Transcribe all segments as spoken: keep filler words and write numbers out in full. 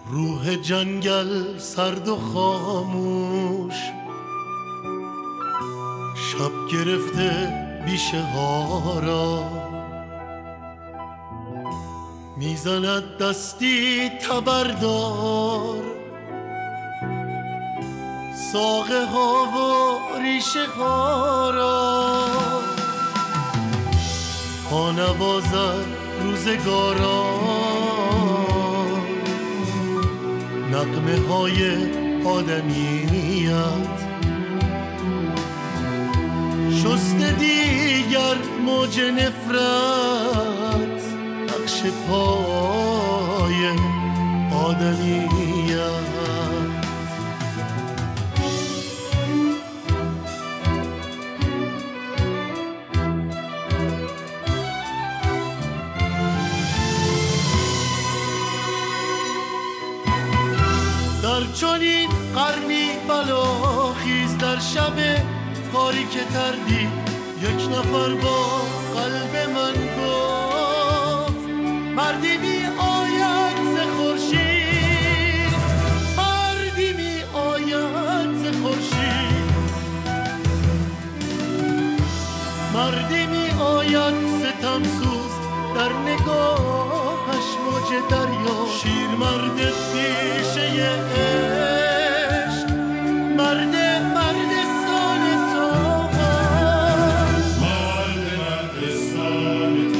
روح جنگل سرد و خاموش، شب گرفته بیشه ها را، میزند دستی تبردار ساقه ها و ریشه ها را، تا نوازد روزگاران نغمه های آدمیت، شسته دیگر موج نفرت نقش پای آدمیت. در چنین قرنی بلاخیز در شب تاریک تردی یک نفر با قلب من گفت مردی می آید ز خورشید، مردی می آید ز خورشید، مردی می آید ستمسوز در نگاهش موج دریا، شیر مرد پیشه عشق، مرد مرد سان تو، مرد مرد سان تو.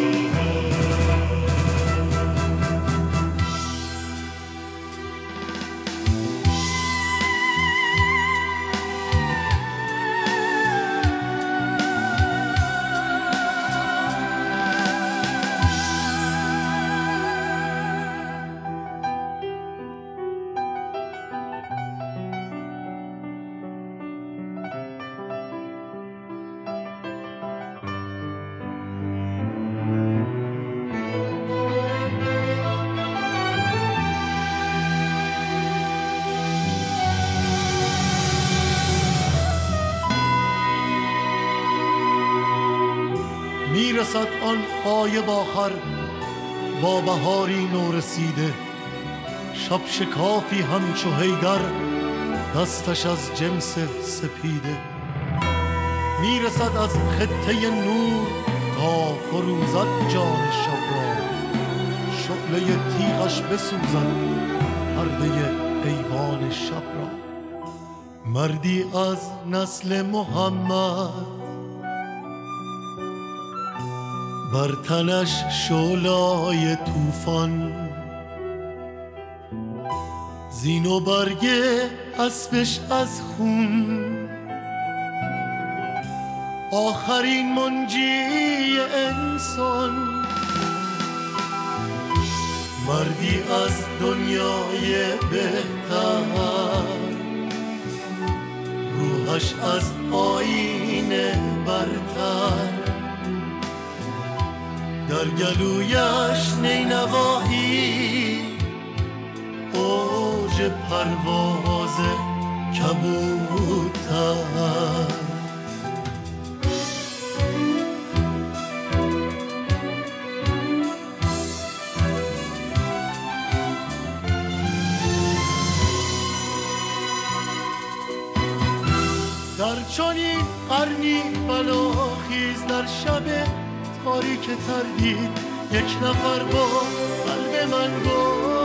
میرسد آن غایب آخر با بهاری نو رسیده، شب شکافی همچو حیدر دستش از جنس سپیده، میرسد از خطه نور تا فروزد جان شب را، شعله تیغش بسوزد پرده ایوان شب را، مردی از نسل محمد بر تنش شعله‌های طوفان، زین و برگه اسبش از خون، آخرین منجی انسان، مردی از دنیای بهتر، روحش از آیین برتر، در گلویش نینواهی اوج پرواز کبوتر. در چنین قرنی بلاخیز در شب تاریک تردید یک نفر با قلب من گفت